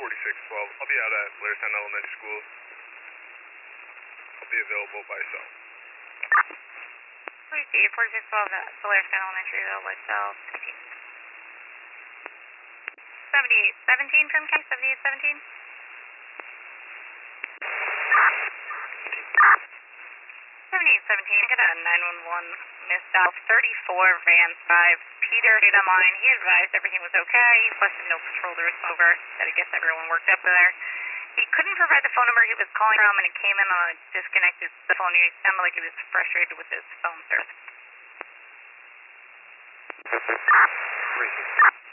I'll be out at Blairstown Elementary School. I'll be available by cell. Please see 4612 at Blairstown Elementary, available by cell 7817 from County 7817. 7817, I got a 911 missed South 34 Van 5. Peter hit on mine. He advised everything was okay. He requested no patrol to over. That it gets everyone worked up there. He couldn't provide the phone number he was calling from, and it came in on a disconnected phone. He sounded like he was frustrated with his phone service.